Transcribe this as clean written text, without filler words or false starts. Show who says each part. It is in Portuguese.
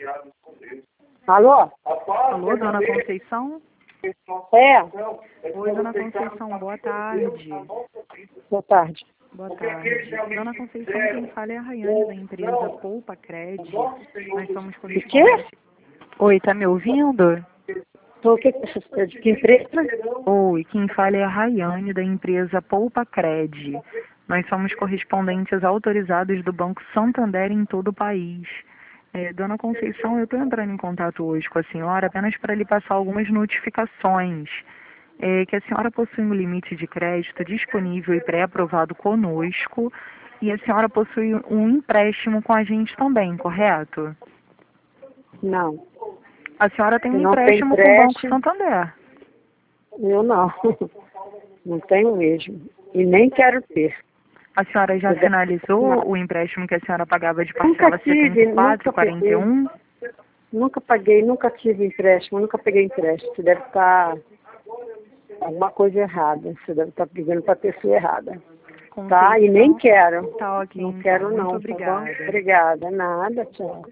Speaker 1: Alô?
Speaker 2: Alô, dona Conceição?
Speaker 1: É?
Speaker 2: Oi, dona Conceição, boa tarde.
Speaker 1: Boa tarde.
Speaker 2: Boa tarde. Dona Conceição, quem fala é a Rayane, da empresa Poupa Cred. Nós somos
Speaker 1: De quê?
Speaker 2: correspondentes. Oi, tá me ouvindo?
Speaker 1: De que empresa?
Speaker 2: Oi, quem fala é a Rayane, da empresa Poupa Cred. Nós somos correspondentes autorizados do Banco Santander em todo o país. Dona Conceição, eu estou entrando em contato hoje com a senhora apenas para lhe passar algumas notificações. Que a senhora possui um limite de crédito disponível e pré-aprovado conosco e a senhora possui um empréstimo com a gente também, correto?
Speaker 1: Não.
Speaker 2: A senhora tem um
Speaker 1: Não tem
Speaker 2: empréstimo com o Banco
Speaker 1: empréstimo.
Speaker 2: Santander.
Speaker 1: Eu não. Não tenho mesmo. E nem quero ter.
Speaker 2: A senhora já finalizou o empréstimo que a senhora pagava de parcela
Speaker 1: Nunca tive,
Speaker 2: 74 e 41?
Speaker 1: Nunca paguei, nunca tive empréstimo, nunca peguei empréstimo. Você deve estar alguma coisa errada. Você deve estar pedindo para a pessoa errada. Tá? E nem quero.
Speaker 2: Tá ok,
Speaker 1: Não
Speaker 2: então.
Speaker 1: quero
Speaker 2: Muito
Speaker 1: não, tá bom?
Speaker 2: obrigada.
Speaker 1: Obrigada. Nada, tchau.